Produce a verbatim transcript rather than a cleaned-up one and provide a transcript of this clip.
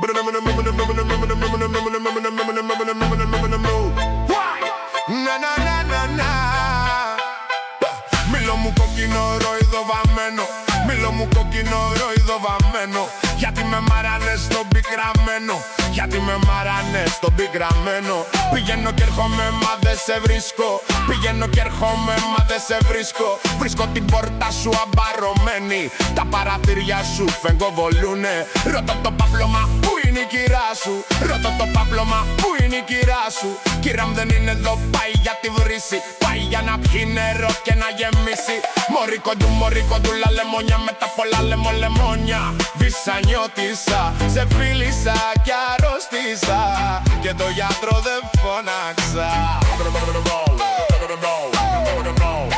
Μήλο μου κόκκινο ροϊδο βαμμένο, μήλο μου κόκκινο ροϊδο βαμμένο. Γιατί με μαράνες στον πικραμένο, γιατί με μαράνες στον πικραμένο. Πηγαίνω κι έρχομαι μα δεν σε βρίσκω, πηγαίνω κι έρχομαι μα δεν σε βρίσκω. Βρίσκω την πόρτα σου αμπαρωμένη, τα παραθύρια σου φεγγοβολούνε. Ρωτώ το πάπλωμα που είναι η κυρά σου, ρωτώ το πάπλωμα που είναι η κυρά σου. Κύρα μου δεν είναι εδώ, πάει για τη βρύση, πάει για να πιει νερό και να γεμίσει. Μωρή κοντού, μωρή κοντούλα, λεμόνια με τα πολλά λεμολεμόνια. Βυσανιώτησα, σε φίλησα κι αρρώστησα και το γιατρό δεν φώναξα.